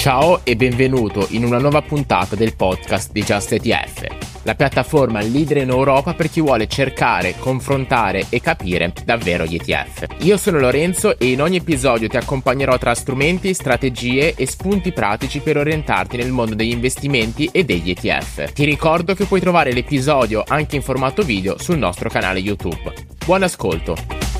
Ciao e benvenuto in una nuova puntata del podcast di Just ETF, la piattaforma leader in Europa per chi vuole cercare, confrontare e capire davvero gli ETF. Io sono Lorenzo e in ogni episodio ti accompagnerò tra strumenti, strategie e spunti pratici per orientarti nel mondo degli investimenti e degli ETF. Ti ricordo che puoi trovare l'episodio anche in formato video sul nostro canale YouTube. Buon ascolto!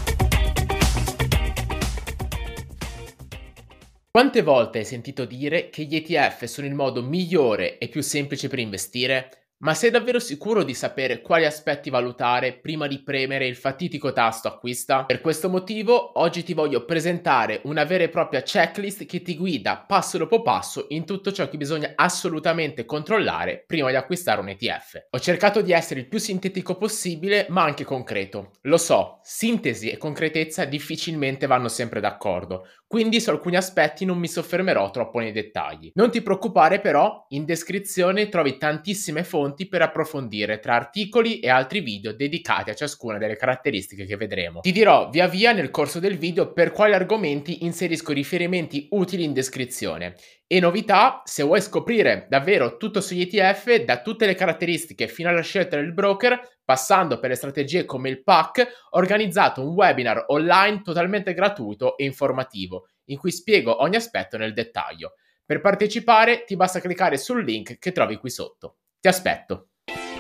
Quante volte hai sentito dire che gli ETF sono il modo migliore e più semplice per investire? Ma sei davvero sicuro di sapere quali aspetti valutare prima di premere il fatidico tasto acquista? Per questo motivo oggi ti voglio presentare una vera e propria checklist che ti guida passo dopo passo in tutto ciò che bisogna assolutamente controllare prima di acquistare un ETF. Ho cercato di essere il più sintetico possibile ma anche concreto. Lo so, sintesi e concretezza difficilmente vanno sempre d'accordo, quindi su alcuni aspetti non mi soffermerò troppo nei dettagli. Non ti preoccupare però, in descrizione trovi tantissime fonti per approfondire tra articoli e altri video dedicati a ciascuna delle caratteristiche che vedremo. Ti dirò via via nel corso del video per quali argomenti inserisco riferimenti utili in descrizione. E novità, se vuoi scoprire davvero tutto sugli ETF, da tutte le caratteristiche fino alla scelta del broker, passando per le strategie come il PAC, ho organizzato un webinar online totalmente gratuito e informativo, in cui spiego ogni aspetto nel dettaglio. Per partecipare ti basta cliccare sul link che trovi qui sotto. Ti aspetto!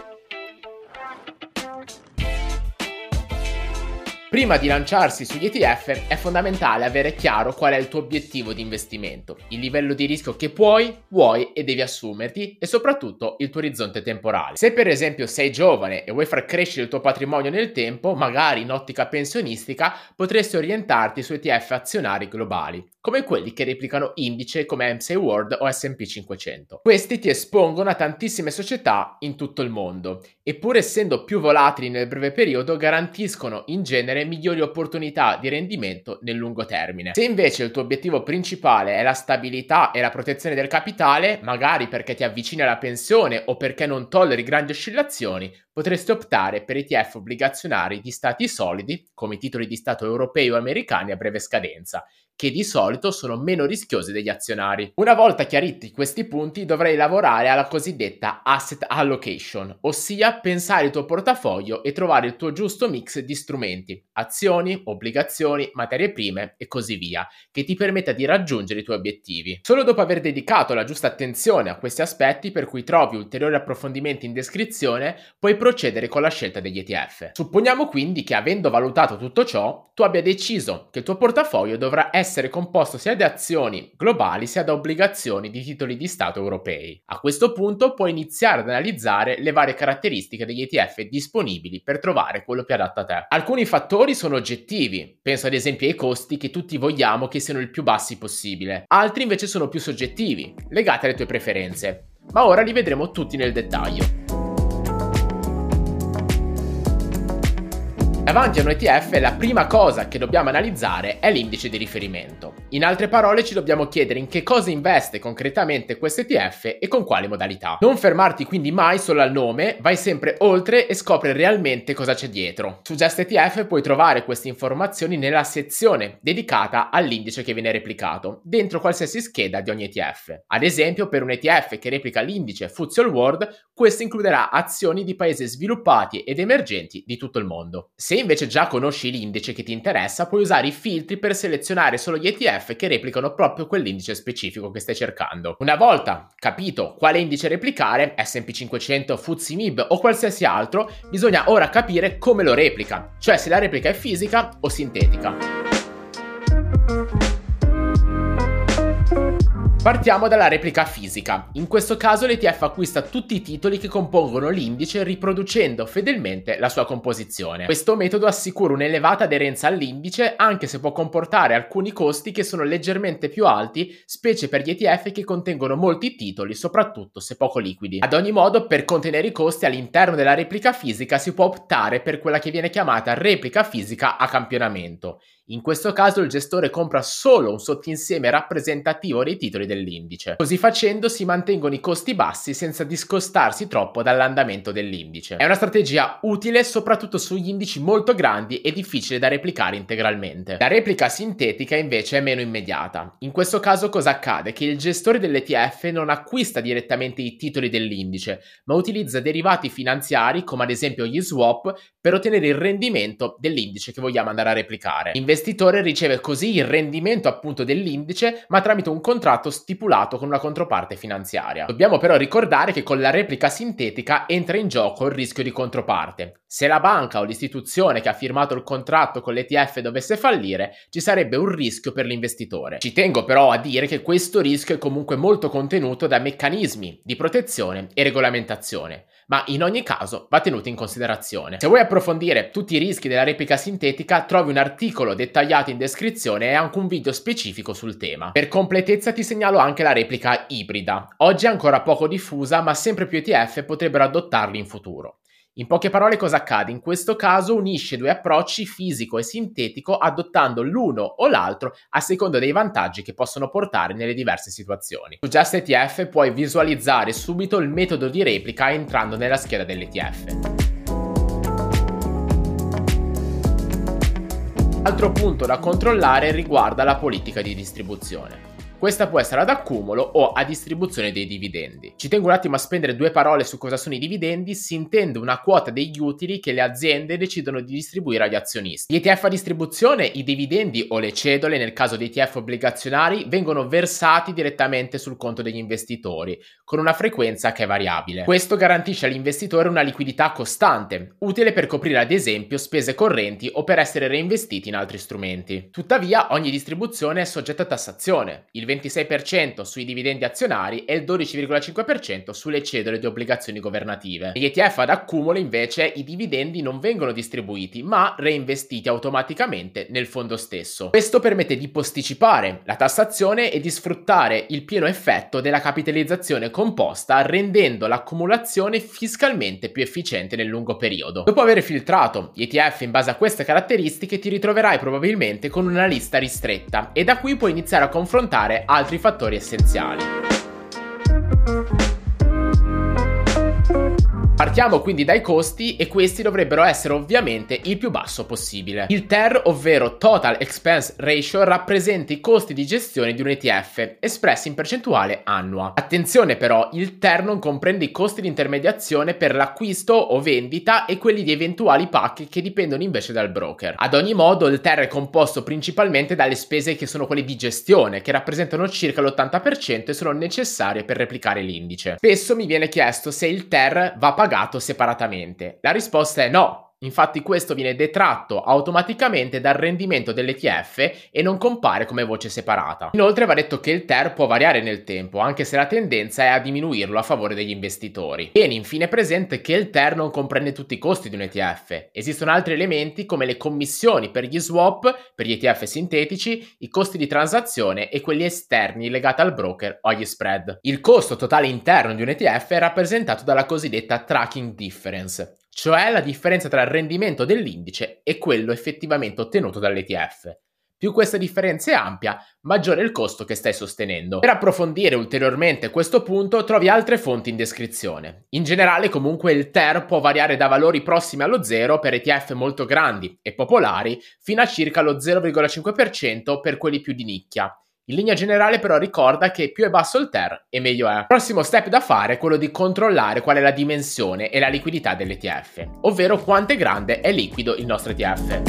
Prima di lanciarsi sugli ETF è fondamentale avere chiaro qual è il tuo obiettivo di investimento, il livello di rischio che puoi, vuoi e devi assumerti e soprattutto il tuo orizzonte temporale. Se per esempio sei giovane e vuoi far crescere il tuo patrimonio nel tempo, magari in ottica pensionistica, potresti orientarti su ETF azionari globali, come quelli che replicano indici come MSCI World o S&P 500. Questi ti espongono a tantissime società in tutto il mondo e pur essendo più volatili nel breve periodo garantiscono in genere migliori opportunità di rendimento nel lungo termine. Se invece il tuo obiettivo principale è la stabilità e la protezione del capitale, magari perché ti avvicini alla pensione o perché non tolleri grandi oscillazioni, potresti optare per ETF obbligazionari di stati solidi, come i titoli di Stato europei o americani a breve scadenza, che di solito sono meno rischiosi degli azionari. Una volta chiariti questi punti dovrai lavorare alla cosiddetta asset allocation, ossia pensare il tuo portafoglio e trovare il tuo giusto mix di strumenti, azioni, obbligazioni, materie prime e così via, che ti permetta di raggiungere i tuoi obiettivi. Solo dopo aver dedicato la giusta attenzione a questi aspetti, per cui trovi ulteriori approfondimenti in descrizione, puoi procedere con la scelta degli ETF. Supponiamo quindi che avendo valutato tutto ciò, tu abbia deciso che il tuo portafoglio dovrà essere composto sia da azioni globali sia da obbligazioni di titoli di Stato europei. A questo punto puoi iniziare ad analizzare le varie caratteristiche degli ETF disponibili per trovare quello più adatto a te. Alcuni fattori sono oggettivi, penso ad esempio ai costi che tutti vogliamo che siano il più bassi possibile. Altri invece sono più soggettivi, legati alle tue preferenze. Ma ora li vedremo tutti nel dettaglio. Davanti a un ETF la prima cosa che dobbiamo analizzare è l'indice di riferimento. In altre parole ci dobbiamo chiedere in che cosa investe concretamente questo ETF e con quali modalità. Non fermarti quindi mai solo al nome, vai sempre oltre e scopri realmente cosa c'è dietro. Su Just ETF puoi trovare queste informazioni nella sezione dedicata all'indice che viene replicato, dentro qualsiasi scheda di ogni ETF. Ad esempio per un ETF che replica l'indice FTSE All World, questo includerà azioni di paesi sviluppati ed emergenti di tutto il mondo. Se invece già conosci l'indice che ti interessa, puoi usare i filtri per selezionare solo gli ETF che replicano proprio quell'indice specifico che stai cercando. Una volta capito quale indice replicare, S&P 500, FTSE MIB o qualsiasi altro, bisogna ora capire come lo replica, cioè se la replica è fisica o sintetica. Partiamo dalla replica fisica. In questo caso l'ETF acquista tutti i titoli che compongono l'indice riproducendo fedelmente la sua composizione. Questo metodo assicura un'elevata aderenza all'indice anche se può comportare alcuni costi che sono leggermente più alti, specie per gli ETF che contengono molti titoli, soprattutto se poco liquidi. Ad ogni modo, per contenere i costi all'interno della replica fisica si può optare per quella che viene chiamata replica fisica a campionamento. In questo caso il gestore compra solo un sottinsieme rappresentativo dei titoli dell'indice. Così facendo si mantengono i costi bassi senza discostarsi troppo dall'andamento dell'indice. È una strategia utile soprattutto sugli indici molto grandi e difficile da replicare integralmente. La replica sintetica invece è meno immediata. In questo caso cosa accade? Che il gestore dell'ETF non acquista direttamente i titoli dell'indice, ma utilizza derivati finanziari come ad esempio gli swap per ottenere il rendimento dell'indice che vogliamo andare a replicare. L'investitore riceve così il rendimento appunto dell'indice, ma tramite un contratto stipulato con una controparte finanziaria. Dobbiamo però ricordare che con la replica sintetica entra in gioco il rischio di controparte. Se la banca o l'istituzione che ha firmato il contratto con l'ETF dovesse fallire, ci sarebbe un rischio per l'investitore. Ci tengo però a dire che questo rischio è comunque molto contenuto da meccanismi di protezione e regolamentazione, ma in ogni caso va tenuto in considerazione. Se vuoi approfondire tutti i rischi della replica sintetica, trovi un articolo dettagliato in descrizione e anche un video specifico sul tema. Per completezza ti segnalo anche la replica ibrida. Oggi è ancora poco diffusa, ma sempre più ETF potrebbero adottarli in futuro. In poche parole cosa accade? In questo caso unisce due approcci fisico e sintetico adottando l'uno o l'altro a seconda dei vantaggi che possono portare nelle diverse situazioni. Su Just ETF puoi visualizzare subito il metodo di replica entrando nella scheda dell'ETF. Altro punto da controllare riguarda la politica di distribuzione. Questa può essere ad accumulo o a distribuzione dei dividendi. Ci tengo un attimo a spendere due parole su cosa sono i dividendi. Si intende una quota degli utili che le aziende decidono di distribuire agli azionisti. Gli ETF a distribuzione, i dividendi o le cedole, nel caso dei ETF obbligazionari, vengono versati direttamente sul conto degli investitori, con una frequenza che è variabile. Questo garantisce all'investitore una liquidità costante, utile per coprire ad esempio spese correnti o per essere reinvestiti in altri strumenti. Tuttavia, ogni distribuzione è soggetta a tassazione. Il 26% sui dividendi azionari e il 12,5% sulle cedole di obbligazioni governative. Negli ETF ad accumulo invece i dividendi non vengono distribuiti ma reinvestiti automaticamente nel fondo stesso. Questo permette di posticipare la tassazione e di sfruttare il pieno effetto della capitalizzazione composta, rendendo l'accumulazione fiscalmente più efficiente nel lungo periodo. Dopo aver filtrato gli ETF in base a queste caratteristiche ti ritroverai probabilmente con una lista ristretta e da qui puoi iniziare a confrontare altri fattori essenziali. Partiamo quindi dai costi e questi dovrebbero essere ovviamente il più basso possibile. Il TER, ovvero Total Expense Ratio, rappresenta i costi di gestione di un ETF, espressi in percentuale annua. Attenzione però, il TER non comprende i costi di intermediazione per l'acquisto o vendita e quelli di eventuali pacchi che dipendono invece dal broker. Ad ogni modo, il TER è composto principalmente dalle spese che sono quelle di gestione, che rappresentano circa l'80% e sono necessarie per replicare l'indice. Spesso mi viene chiesto se il TER va pagato separatamente. La risposta è no. Infatti questo viene detratto automaticamente dal rendimento dell'ETF e non compare come voce separata. Inoltre va detto che il TER può variare nel tempo, anche se la tendenza è a diminuirlo a favore degli investitori. Tieni infine presente che il TER non comprende tutti i costi di un ETF. Esistono altri elementi come le commissioni per gli swap, per gli ETF sintetici, i costi di transazione e quelli esterni legati al broker o agli spread. Il costo totale interno di un ETF è rappresentato dalla cosiddetta tracking difference, cioè la differenza tra il rendimento dell'indice e quello effettivamente ottenuto dall'ETF. Più questa differenza è ampia, maggiore è il costo che stai sostenendo. Per approfondire ulteriormente questo punto trovi altre fonti in descrizione. In generale comunque il TER può variare da valori prossimi allo zero per ETF molto grandi e popolari fino a circa lo 0,5% per quelli più di nicchia. In linea generale però ricorda che più è basso il TER e meglio è. Il prossimo step da fare è quello di controllare qual è la dimensione e la liquidità dell'ETF, ovvero quanto è grande è liquido il nostro ETF.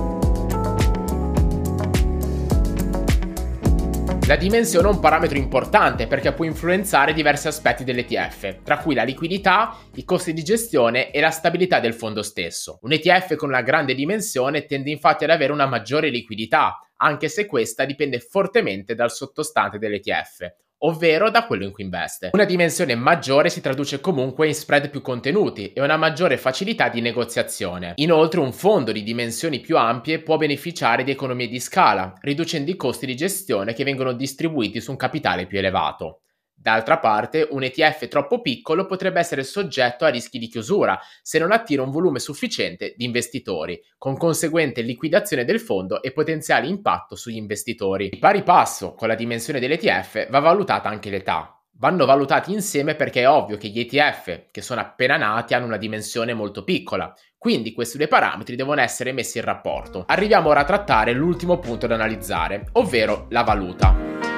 La dimensione è un parametro importante perché può influenzare diversi aspetti dell'ETF, tra cui la liquidità, i costi di gestione e la stabilità del fondo stesso. Un ETF con una grande dimensione tende infatti ad avere una maggiore liquidità, anche se questa dipende fortemente dal sottostante dell'ETF, ovvero da quello in cui investe. Una dimensione maggiore si traduce comunque in spread più contenuti e una maggiore facilità di negoziazione. Inoltre un fondo di dimensioni più ampie può beneficiare di economie di scala, riducendo i costi di gestione che vengono distribuiti su un capitale più elevato. D'altra parte, un ETF troppo piccolo potrebbe essere soggetto a rischi di chiusura se non attira un volume sufficiente di investitori, con conseguente liquidazione del fondo e potenziale impatto sugli investitori. Di pari passo con la dimensione dell'ETF va valutata anche l'età. Vanno valutati insieme perché è ovvio che gli ETF, che sono appena nati, hanno una dimensione molto piccola, quindi questi due parametri devono essere messi in rapporto. Arriviamo ora a trattare l'ultimo punto da analizzare, ovvero la valuta.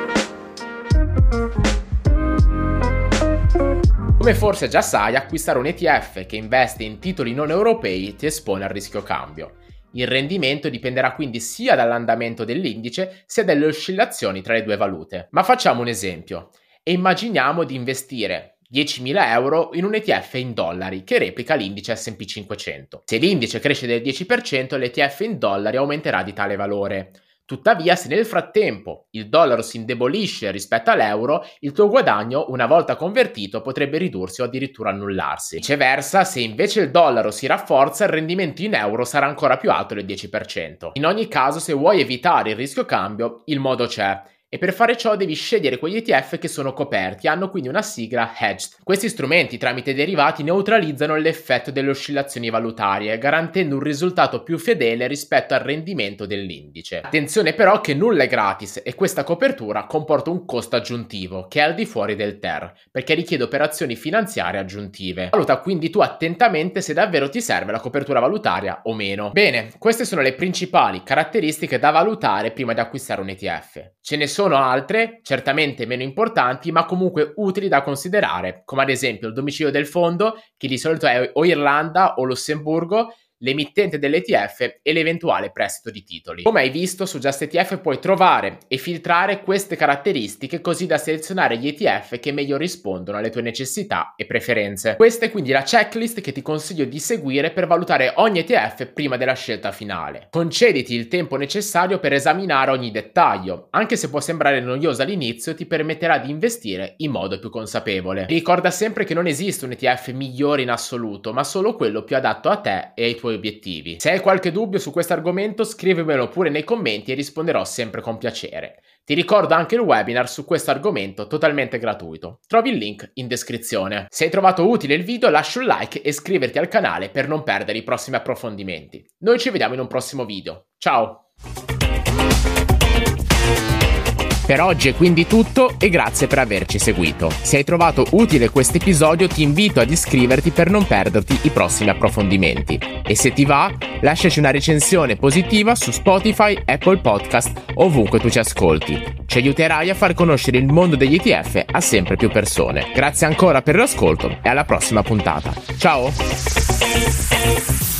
Come forse già sai, acquistare un ETF che investe in titoli non europei ti espone al rischio cambio. Il rendimento dipenderà quindi sia dall'andamento dell'indice sia dalle oscillazioni tra le due valute. Ma facciamo un esempio e immaginiamo di investire 10.000 euro in un ETF in dollari che replica l'indice S&P 500. Se l'indice cresce del 10%, l'ETF in dollari aumenterà di tale valore. Tuttavia, se nel frattempo il dollaro si indebolisce rispetto all'euro, il tuo guadagno, una volta convertito, potrebbe ridursi o addirittura annullarsi. Viceversa, se invece il dollaro si rafforza, il rendimento in euro sarà ancora più alto del 10%. In ogni caso, se vuoi evitare il rischio cambio, il modo c'è. E per fare ciò devi scegliere quegli ETF che sono coperti e hanno quindi una sigla hedged. Questi strumenti tramite derivati neutralizzano l'effetto delle oscillazioni valutarie, garantendo un risultato più fedele rispetto al rendimento dell'indice. Attenzione però che nulla è gratis e questa copertura comporta un costo aggiuntivo che è al di fuori del TER, perché richiede operazioni finanziarie aggiuntive. Valuta quindi tu attentamente se davvero ti serve la copertura valutaria o meno. Bene, queste sono le principali caratteristiche da valutare prima di acquistare un ETF. Ce ne sono altre, certamente meno importanti, ma comunque utili da considerare, come ad esempio il domicilio del fondo, che di solito è o Irlanda o Lussemburgo, l'emittente dell'ETF e l'eventuale prestito di titoli. Come hai visto, su JustETF puoi trovare e filtrare queste caratteristiche così da selezionare gli ETF che meglio rispondono alle tue necessità e preferenze. Questa è quindi la checklist che ti consiglio di seguire per valutare ogni ETF prima della scelta finale. Concediti il tempo necessario per esaminare ogni dettaglio, anche se può sembrare noioso all'inizio, ti permetterà di investire in modo più consapevole. Ricorda sempre che non esiste un ETF migliore in assoluto, ma solo quello più adatto a te e ai tuoi obiettivi. Se hai qualche dubbio su questo argomento, scrivimelo pure nei commenti e risponderò sempre con piacere. Ti ricordo anche il webinar su questo argomento totalmente gratuito. Trovi il link in descrizione. Se hai trovato utile il video, lascia un like e iscriverti al canale per non perdere i prossimi approfondimenti. Noi ci vediamo in un prossimo video. Ciao! Per oggi è quindi tutto e grazie per averci seguito. Se hai trovato utile questo episodio ti invito ad iscriverti per non perderti i prossimi approfondimenti. E se ti va, lasciaci una recensione positiva su Spotify, Apple Podcast, ovunque tu ci ascolti. Ci aiuterai a far conoscere il mondo degli ETF a sempre più persone. Grazie ancora per l'ascolto e alla prossima puntata. Ciao!